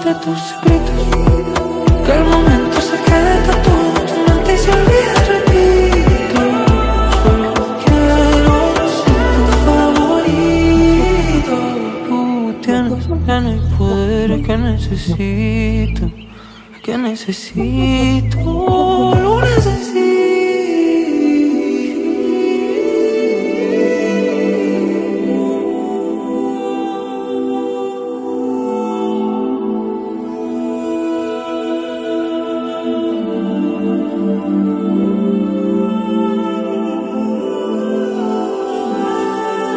entre tus secretos, que el momento se quede tatuado en tu mente y se olvide repito. Solo quiero ser tu favorito. Tú tienes en el poder que necesito, que necesito.